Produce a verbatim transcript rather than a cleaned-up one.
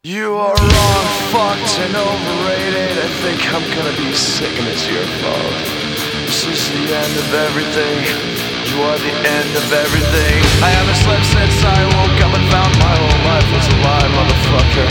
You are wrong, fucked and overrated. I think I'm gonna be sick and it's your fault. This is the end of everything. You are the end of everything. I haven't slept since I woke up and found my whole life was a lie, motherfucker.